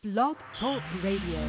Blog Talk Radio.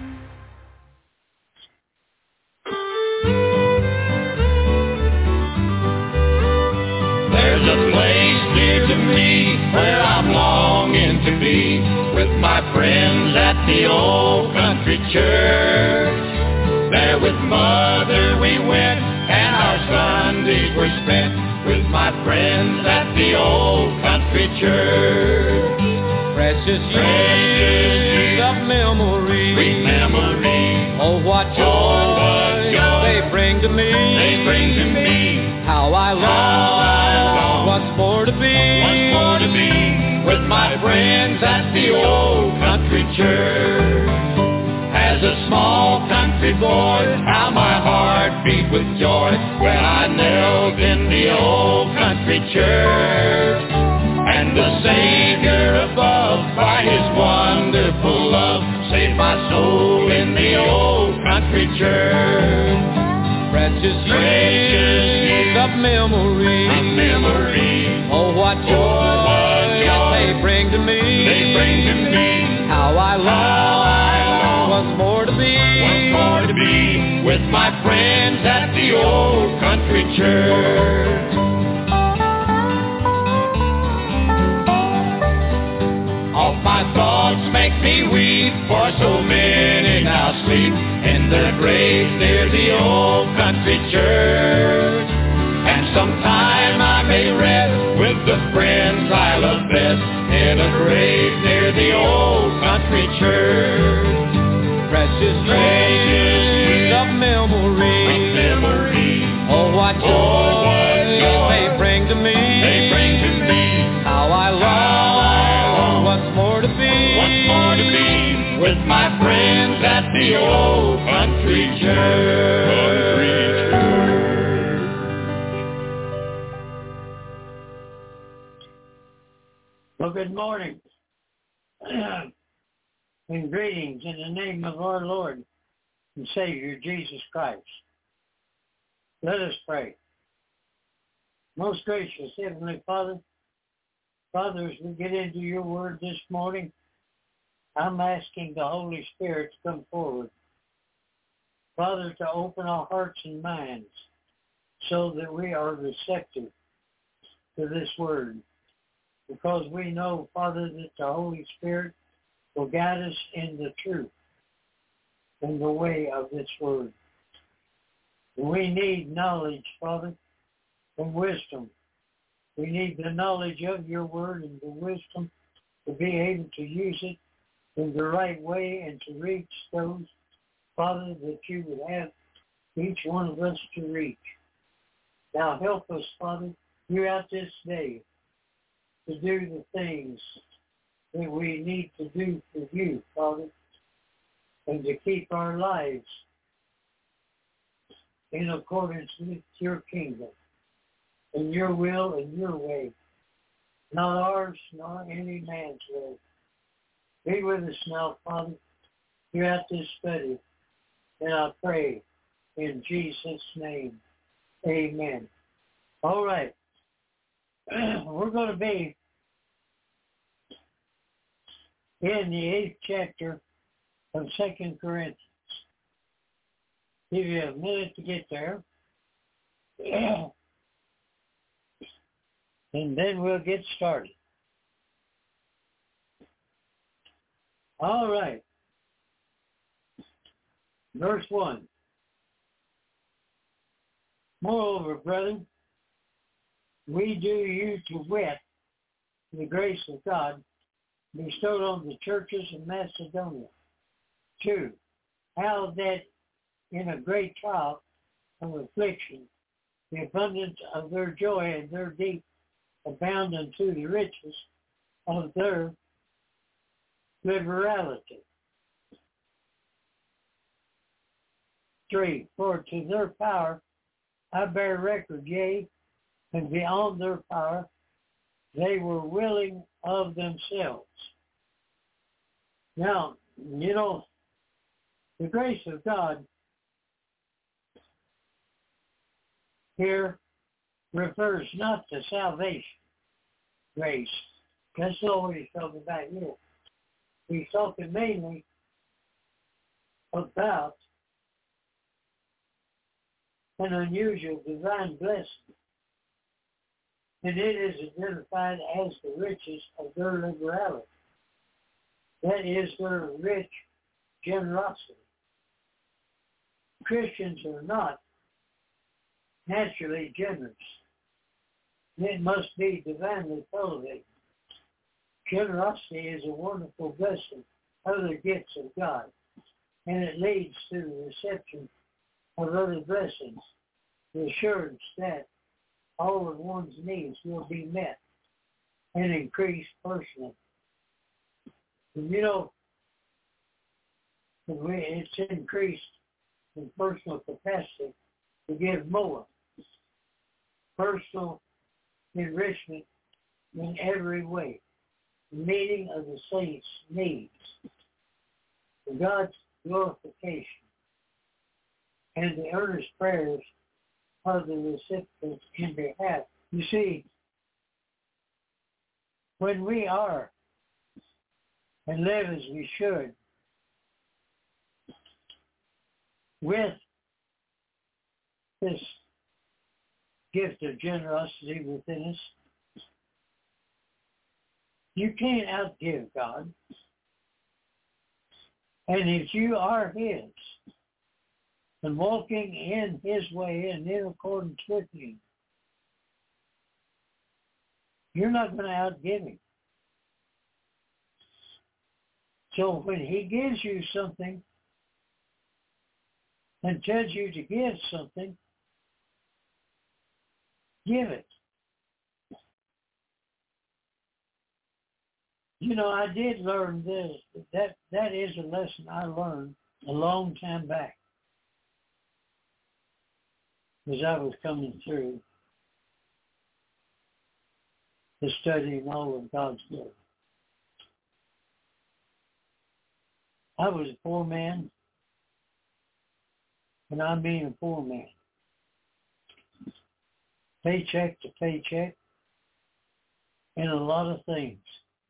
There's a place dear to me where I'm longing to be with my friends at the old country church. There with Mother we went and our Sundays were spent with my friends at the old country church. Precious years of memory, sweet memory. Oh, what joy they bring to me. They bring to me. How I long once more to be with my friends at the old country church. As a small country boy, how my heart beat with joy when I knelt in the old country church. And the Savior above, by His wonderful love, saved my soul in the old country church. Precious years of memory, oh, what joy they bring to me. How I long once more to be with my friends at the old country church. All my thoughts make me weep, for so many now sleep in their graves near the old country church. And sometime I may rest with the friends I love best in a grave near the old country church. Precious years of memory, oh, what joy they bring to me. How I long once more to be with my friends at the old country church. Well, good morning and greetings in the name of our Lord and Savior, Jesus Christ. Let us pray. Most gracious Heavenly Father, Father, as we get into your word this morning, I'm asking the Holy Spirit to come forward. Father, to open our hearts and minds so that we are receptive to this word. Because we know, Father, that the Holy Spirit will guide us in the truth, in the way of this word. We need knowledge, Father, and wisdom. We need the knowledge of your word and the wisdom to be able to use it in the right way and to reach those, Father, that you would have each one of us to reach. Now help us, Father, throughout this day to do the things that we need to do for you, Father, and to keep our lives in accordance with your kingdom and your will and your way, not ours, nor any man's way. Be with us now, Father, throughout this study, and I pray in Jesus' name. Amen. All right. We're going to be in the 8th chapter of 2 Corinthians. Give you a minute to get there. And then we'll get started. All right. Verse 1. Moreover, brethren, we do you to wit the grace of God bestowed on the churches of Macedonia. 2. How that in a great trial of affliction, the abundance of their joy and their deep abound unto the riches of their liberality. 3. For to their power I bear record, yea, and beyond their power they were willing of themselves. Now, you know, the grace of God here refers not to salvation, grace. That's not what he's talking about here. he's talking mainly about an unusual divine blessing. And it is identified as the riches of their liberality. That is their rich generosity. Christians are not naturally generous. It must be divinely cultivated. Generosity is a wonderful blessing of the gifts of God, and it leads to the reception of other blessings, the assurance that all of one's needs will be met and increased personally. And you know, it's increased in personal capacity to give more. Personal enrichment in every way. The meeting of the saints' needs. For God's glorification. And the earnest prayers of the recipients in behalf. You see, when we are and live as we should, with this gift of generosity within us, you can't outgive God. And if you are His, and walking in His way and in accordance with Him, you're not going to outgive Him. So when He gives you something and tells you to give something, give it. You know, I did learn this. That is a lesson I learned a long time back as I was coming through the studying all of God's Word. I was a poor man, and I mean a poor man. Paycheck to paycheck, and a lot of things.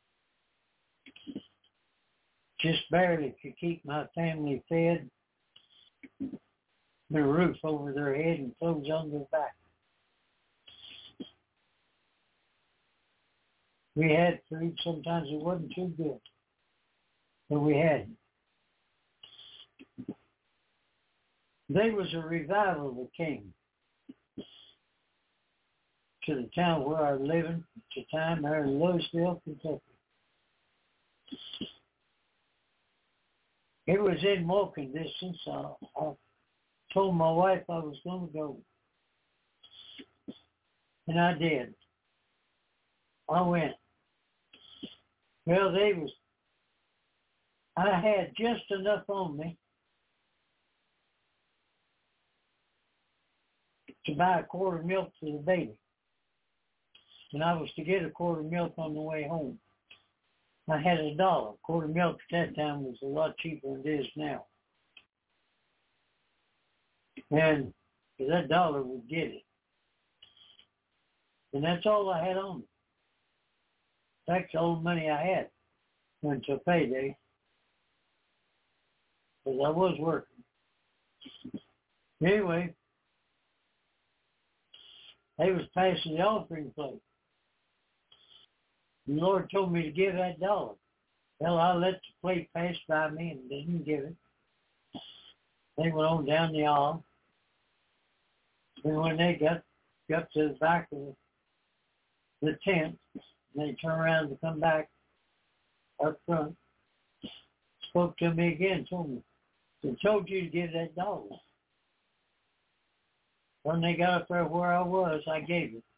Just barely could keep my family fed, a roof over their head and clothes on their back. We had food, sometimes it wasn't too good, but we had it. There was a revival that came to the town where I was living at the time, there in Louisville, Kentucky. It was in walking distance. I told my wife I was going to go. And I did. I went. Well, I had just enough on me to buy a quart of milk for the baby. And I was to get a quart of milk on the way home. I had $1. A quart of milk at that time was a lot cheaper than it is now. And that $1 would get it. And that's all I had on me. That's all the money I had until payday. Because I was working. Anyway, they was passing the offering plate. The Lord told me to give that $1. Well, I let the plate pass by me and didn't give it. They went on down the aisle. And when they got to the back of the tent, they turned around to come back up front, spoke to me again, told me, they told you to give that $1. When they got up there where I was, I gave it.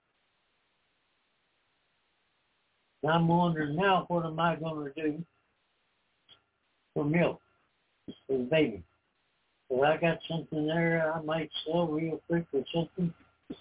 And I'm wondering now, what am I going to do for milk for the baby? If I got something there I might sell real quick or something.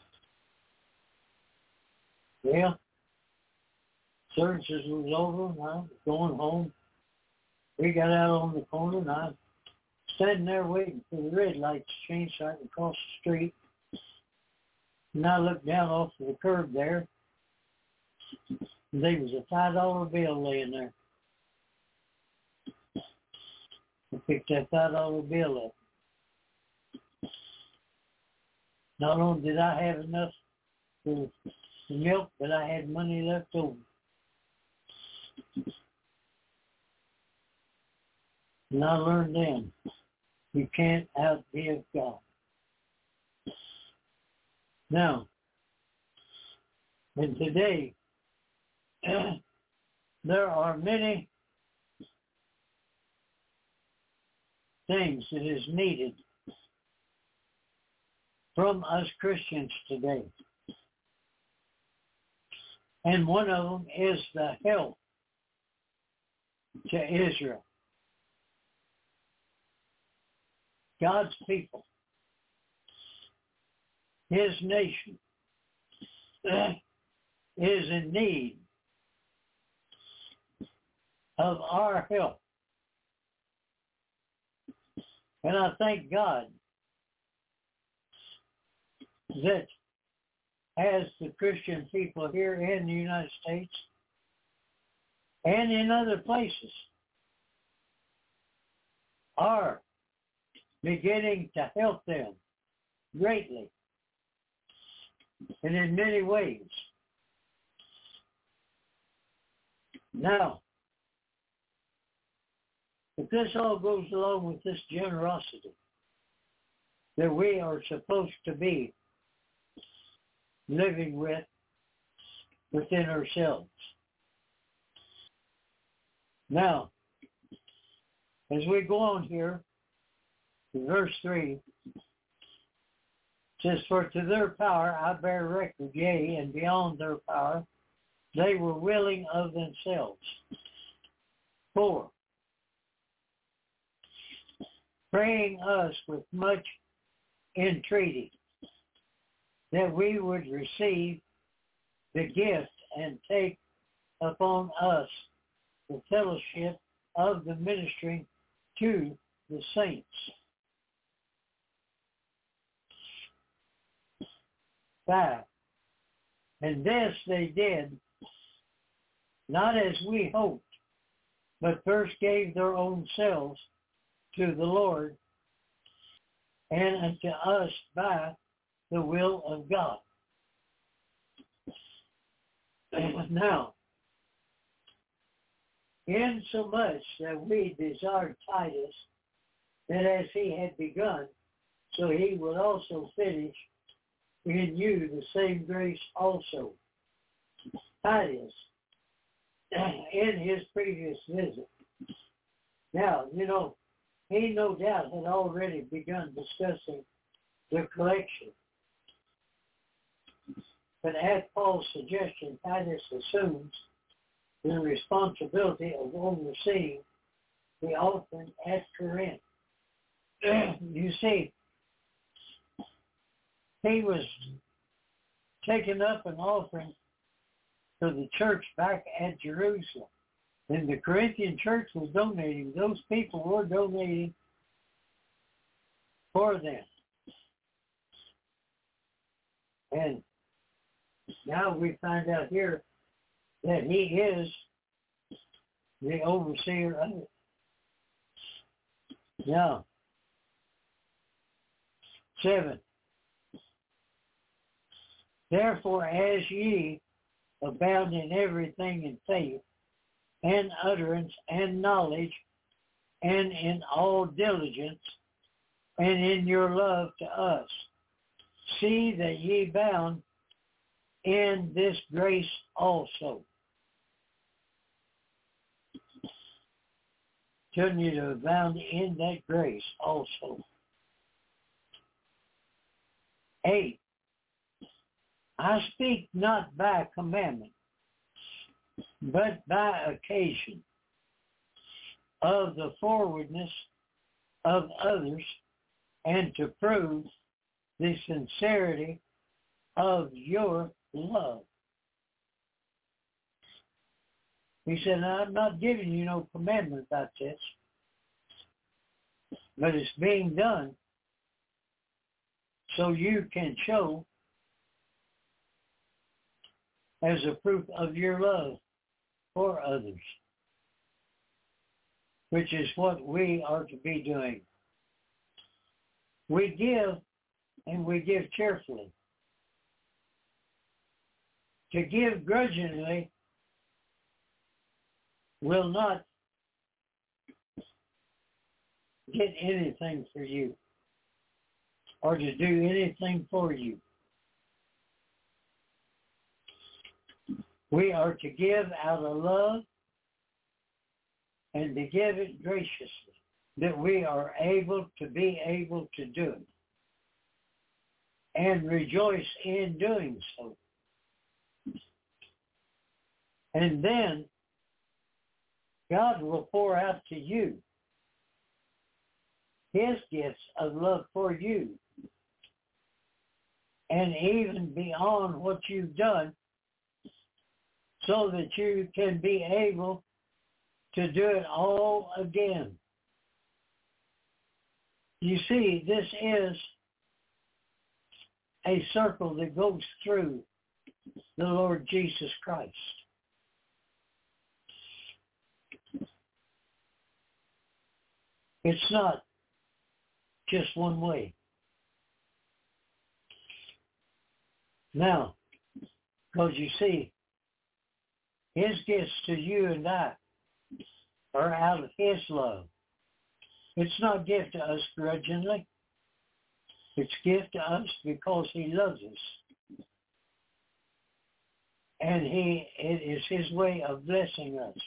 Well, services was over and I was going home. We got out on the corner and I was standing there waiting for the red light to change so I could cross the street. And I looked down off of the curb there. There was a $5 bill laying there. picked that $5 bill up. Not only did I have enough for the milk, but I had money left over. And I learned then, you can't outgive God. Now, and today, there are many things that is needed from us Christians today. And one of them is the help to Israel. God's people, His nation, is in need of our help. And I thank God that as the Christian people here in the United States and in other places are beginning to help them greatly and in many ways. Now, if this all goes along with this generosity that we are supposed to be living with within ourselves. Now, as we go on here, in verse 3, it says, "For to their power I bear record, yea, and beyond their power, they were willing of themselves. 4, praying us with much entreaty, that we would receive the gift and take upon us the fellowship of the ministry to the saints." 5, and this they did, not as we hoped, but first gave their own selves to the Lord and unto us by the will of God. Now, insomuch that we desired Titus, that as he had begun, so he would also finish in you the same grace also. Titus, in his previous visit. Now, he no doubt had already begun discussing the collection. But at Paul's suggestion, Titus assumes the responsibility of overseeing the offering at Corinth. You see, he was taking up an offering for the church back at Jerusalem. And the Corinthian church was donating. Those people were donating for them. And now we find out here that he is the overseer of it. Now, 7. Therefore, as ye abound in everything in faith, and utterance, and knowledge, and in all diligence, and in your love to us, see that ye abound in this grace also. Telling you to abound in that grace also. 8. I speak not by commandment, but by occasion of the forwardness of others, and to prove the sincerity of your love. He said, I'm not giving you no commandment about this, but it's being done so you can show as a proof of your love for others. which is what we are to be doing. We give, and we give cheerfully. To give grudgingly will not get anything for you or to do anything for you. We are to give out of love and to give it graciously, that we are able to be able to do it and rejoice in doing so. And then God will pour out to you His gifts of love for you. And even beyond what you've done, so that you can be able to do it all again. You see, this is a circle that goes through the Lord Jesus Christ. It's not just one way. Now, because you see, His gifts to you and I are out of His love. It's not gift to us grudgingly. It's gift to us because He loves us. And it is His way of blessing us.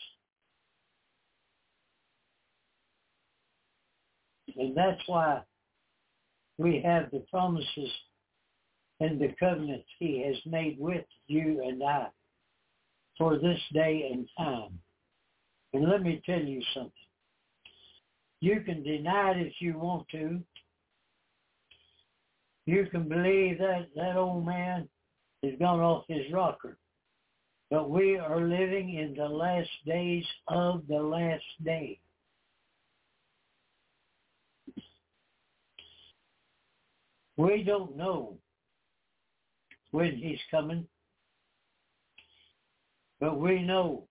And that's why we have the promises and the covenants He has made with you and I for this day and time. And let me tell you something. You can deny it if you want to. You can believe that old man has gone off his rocker. But we are living in the last days of the last day. We don't know when He's coming, but we know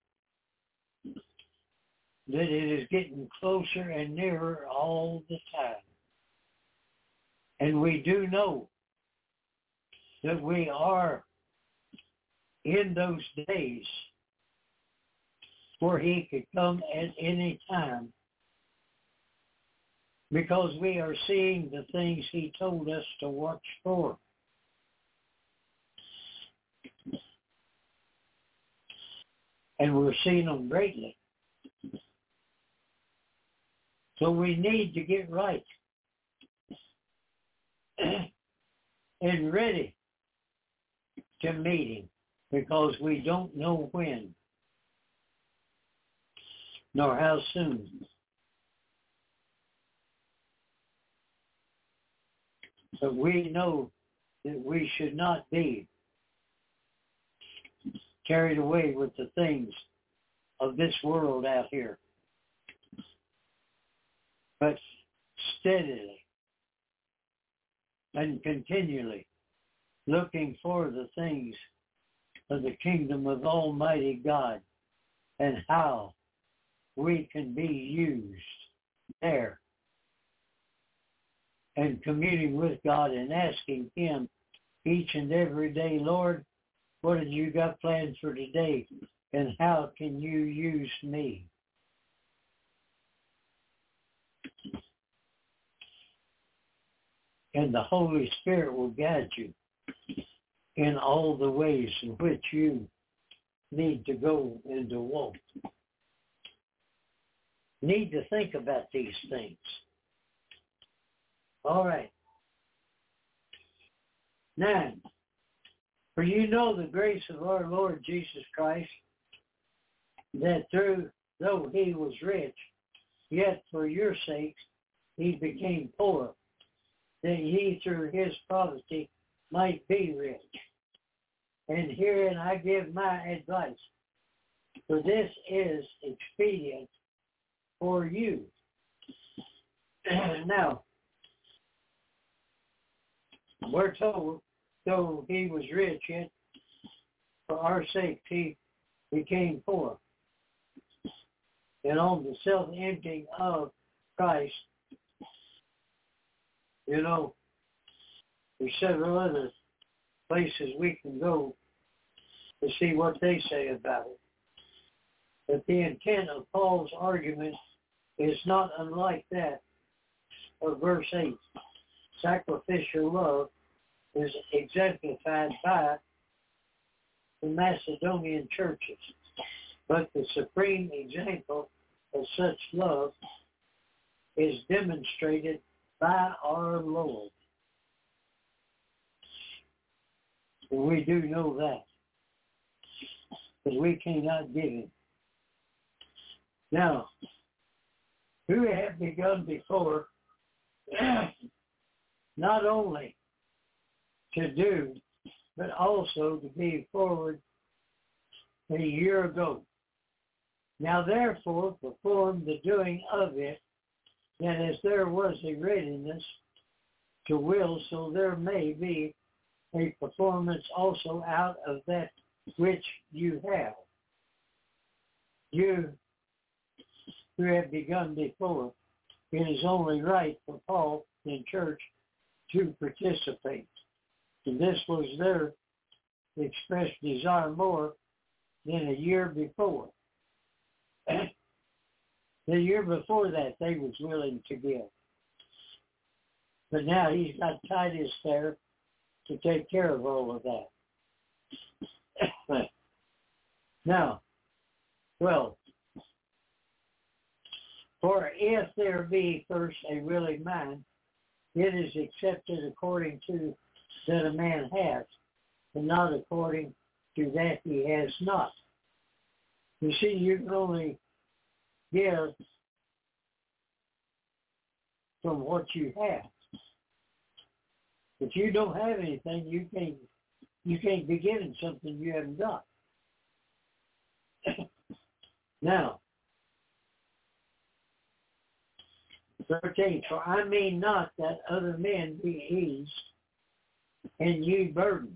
that it is getting closer and nearer all the time. And we do know that we are in those days where He could come at any time, because we are seeing the things He told us to watch for. And we're seeing them greatly. So we need to get right and ready to meet Him, because we don't know when nor how soon. But we know that we should not be carried away with the things of this world out here, but steadily and continually looking for the things of the kingdom of Almighty God and how we can be used there, and communing with God and asking Him each and every day, Lord, what have you got planned for today, and how can you use me? And the Holy Spirit will guide you in all the ways in which you need to go and to walk. Need to think about these things. All right. 9. For you know the grace of our Lord Jesus Christ, that though He was rich, yet for your sakes He became poor, that ye through His poverty might be rich. And herein I give my advice, for this is expedient for you. Now, we're told, though He was rich, yet for our sake He became poor. and on the self-emptying of Christ. You know, there's several other places we can go to see what they say about it. But the intent of Paul's argument is not unlike that of verse 8. Sacrificial love is exemplified by the Macedonian churches. But the supreme example of such love is demonstrated by our Lord. And we do know that, because we cannot give him. Now, who have begun before not only to do, but also to be forward a year ago. Now therefore perform the doing of it, that as there was a readiness to will, so there may be a performance also out of that which you have. You who have begun before, it is only right for Paul in church to participate. And this was their expressed desire more than a year before. The year before that, they was willing to give. But now he's got Titus there to take care of all of that. Now, 12. For if there be first a willing mind, it is accepted according to that a man has, and not according to that he has not. You see, you can only give from what you have. If you don't have anything, you can't be given something you haven't got. Now, 13, for I mean not that other men be eased and ye burdened.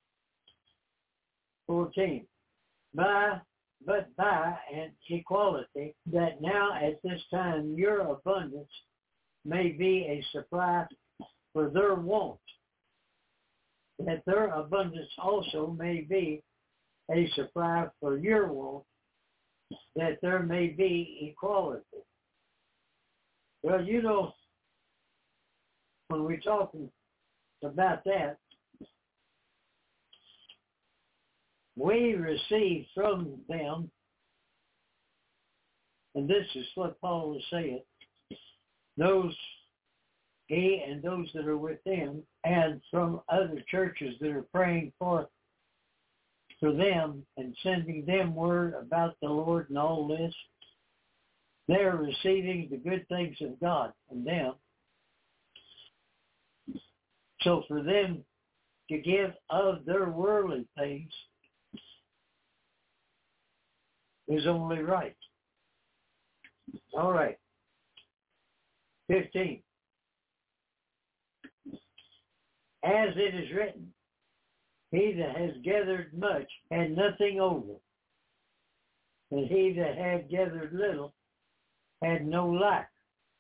14, but by an equality, that now at this time your abundance may be a supply for their want, that their abundance also may be a supply for your want, that there may be equality. Well, you know, when we're talking about that, we receive from them, and this is what Paul is saying, he and those that are with him, and from other churches that are praying for them and sending them word about the Lord and all this, they're receiving the good things of God from them. So for them to give of their worldly things is only right. All right. 15. As it is written, he that has gathered much had nothing over, and he that had gathered little had no lack.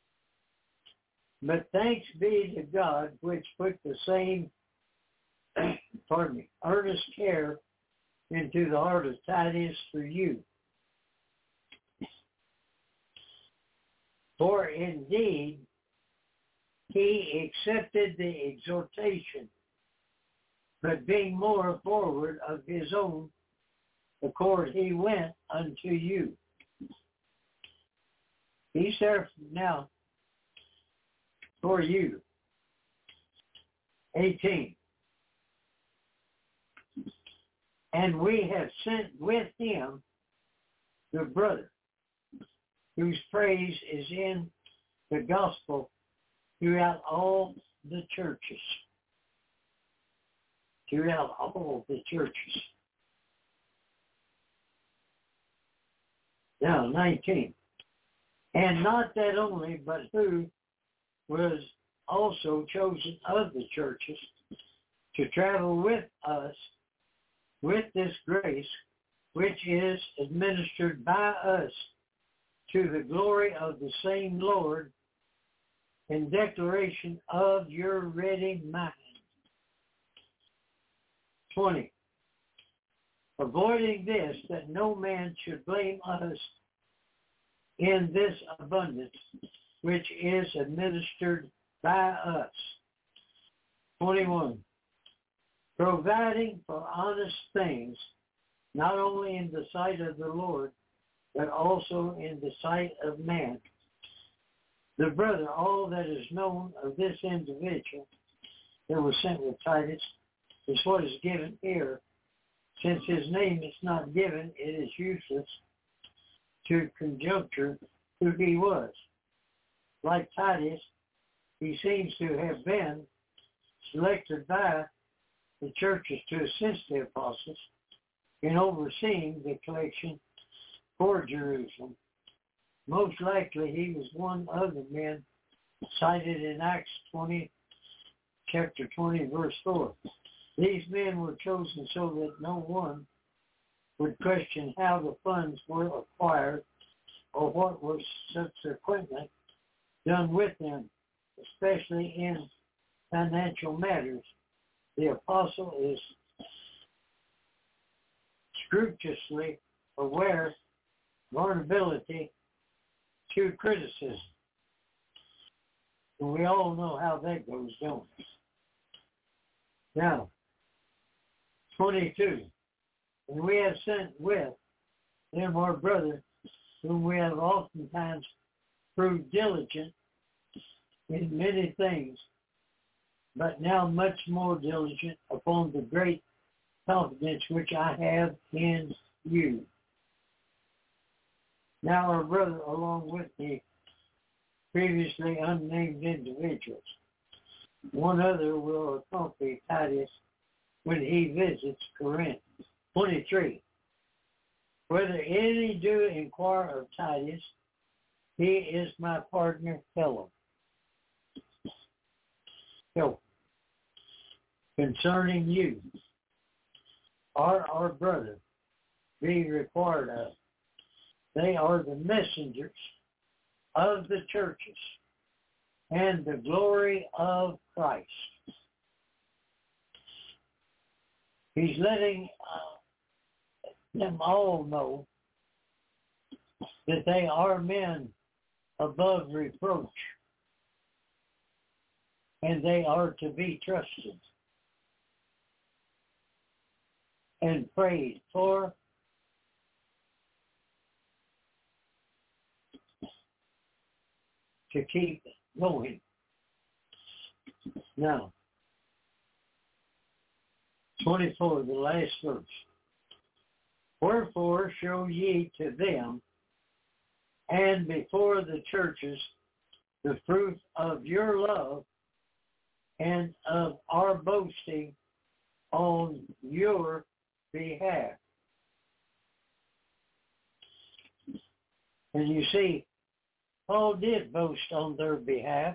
But thanks be to God, which put the same, earnest care into the heart of Titus for you. For indeed, he accepted the exhortation, but being more forward of his own accord, he went unto you. He's there now for you. 18. And we have sent with him the brother, whose praise is in the gospel throughout all the churches. Throughout all the churches. Now, 19. And not that only, but who was also chosen of the churches to travel with us with this grace, which is administered by us to the glory of the same Lord, in declaration of your ready mind. 20. Avoiding this, that no man should blame us in this abundance, which is administered by us. 21. Providing for honest things, not only in the sight of the Lord, but also in the sight of man. The brother, all that is known of this individual that was sent with Titus is what is given here. Since his name is not given, it is useless to conjecture who he was. Like Titus, he seems to have been selected by the churches to assist the apostles in overseeing the collection for Jerusalem. Most likely he was one of the men cited in Acts 20, chapter 20, verse 4. These men were chosen so that no one would question how the funds were acquired or what was subsequently done with them, especially in financial matters. The apostle is scrupulously aware vulnerability to criticism. And we all know how that goes, don't we? Now, 22. And we have sent with them our brother, whom we have oftentimes proved diligent in many things, but now much more diligent upon the great confidence which I have in you. Now our brother, along with the previously unnamed individuals, one other will accompany Titus when he visits Corinth. 23. Whether any do inquire of Titus, he is my partner fellow. So, concerning you, are our brother be required of. They are the messengers of the churches and the glory of Christ. He's letting them all know that they are men above reproach and they are to be trusted and prayed for to keep going. Now, 24, the last verse. Wherefore show ye to them and before the churches the fruit of your love and of our boasting on your behalf. And you see, Paul did boast on their behalf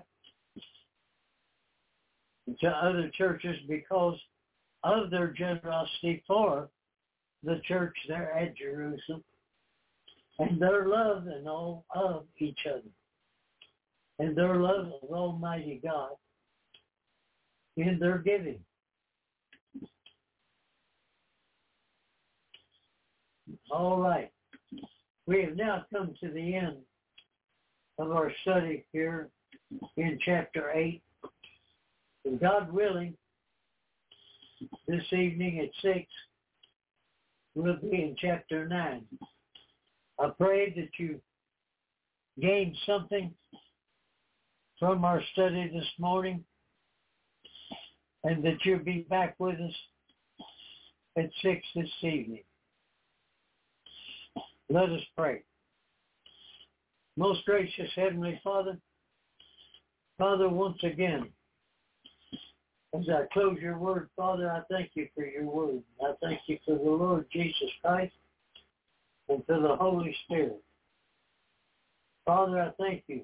to other churches because of their generosity for the church there at Jerusalem and their love and all of each other and their love of Almighty God in their giving. All right. We have now come to the end of our study here in chapter 8. And God willing, this evening at 6, we'll be in chapter 9. I pray that you gained something from our study this morning and that you'll be back with us at 6 this evening. Let us pray. Most gracious Heavenly Father, once again, as I close your word, Father, I thank you for your word. I thank you for the Lord Jesus Christ and for the Holy Spirit. Father, I thank you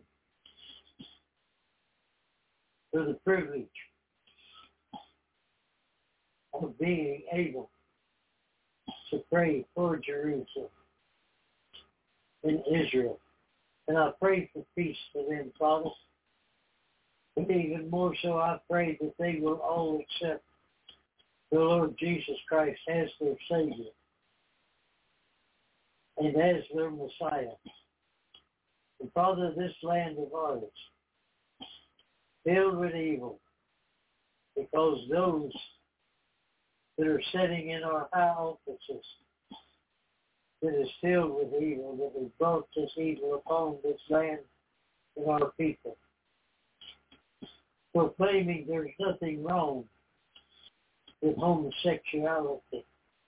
for the privilege of being able to pray for Jerusalem in Israel And I pray for peace for them, Father. But even more so, I pray that they will all accept the Lord Jesus Christ as their Savior and as their Messiah. And Father, this land of ours, filled with evil, because those that are sitting in our high offices, that is filled with evil, that has brought this evil upon this land and our people, proclaiming there's nothing wrong with homosexuality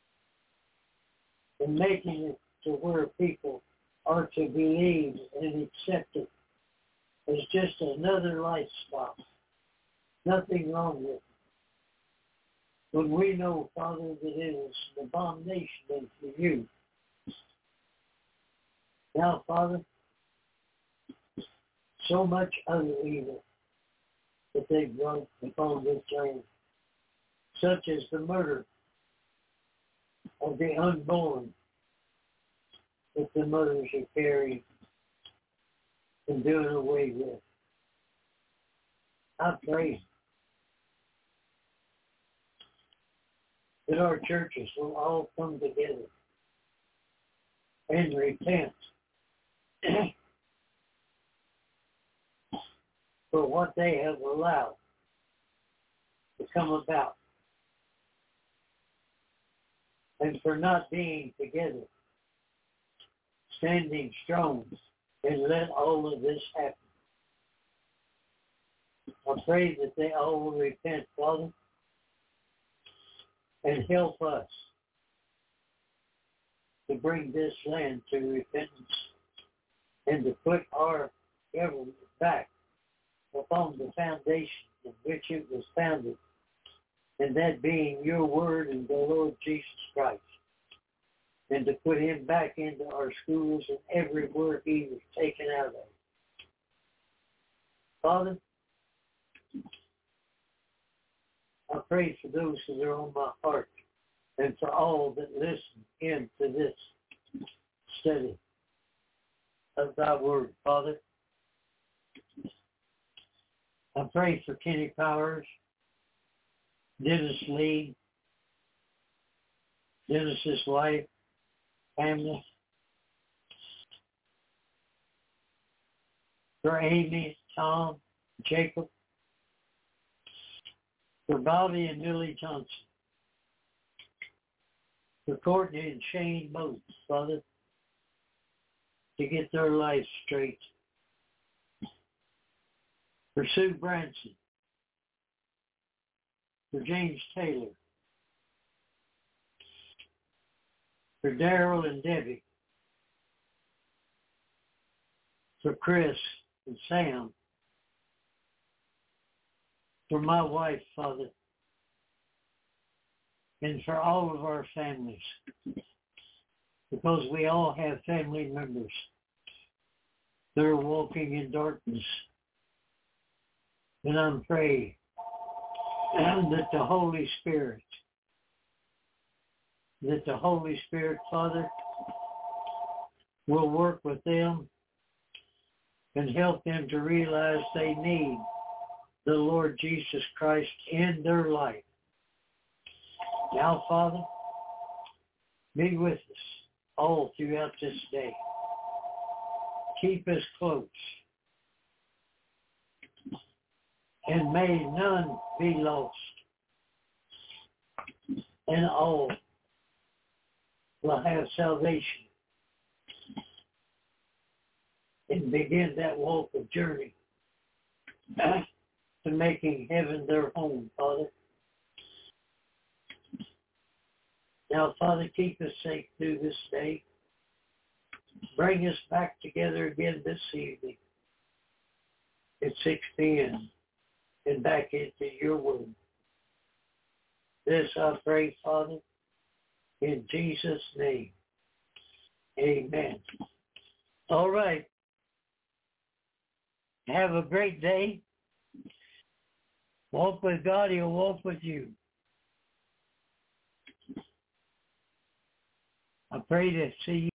and making it to where people are to believe and accept it as just another lifestyle. Nothing wrong with it. When we know, Father, that it is an abomination unto you. Now, Father, so much other evil that they've brought upon this land, such as the murder of the unborn that the mothers are carrying and doing away with. I pray that our churches will all come together and repent for what they have allowed to come about and for not being together, standing strong, and let all of this happen. I pray that they all will repent, Father, and help us to bring this land to repentance and to put our government back upon the foundation in which it was founded, and that being your word and the Lord Jesus Christ, and to put him back into our schools and everywhere he was taken out of. Father, I pray for those that are on my heart and for all that listen in to this study of thy word, Father. I pray for Kenny Powers, Dennis Lee, Dennis's wife, family, for Amy, Tom, Jacob, for Bobby and Lily Johnson, for Courtney and Shane Moats, Father, to get their lives straight, for Sue Branson, for James Taylor, for Daryl and Debbie, for Chris and Sam, for my wife, Father, and for all of our families, because we all have family members that are walking in darkness. And I'm praying that the Holy Spirit, Father, will work with them and help them to realize they need the Lord Jesus Christ in their life. Now, Father, be with us all throughout this day. Keep us close. And may none be lost. And all will have salvation and begin that walk of journey back to making heaven their home, Father. Now, Father, keep us safe through this day. Bring us back together again this evening at 6 p.m. and back into your word. This I pray, Father, in Jesus' name. Amen. All right. Have a great day. Walk with God, he'll walk with you. I pray to see you.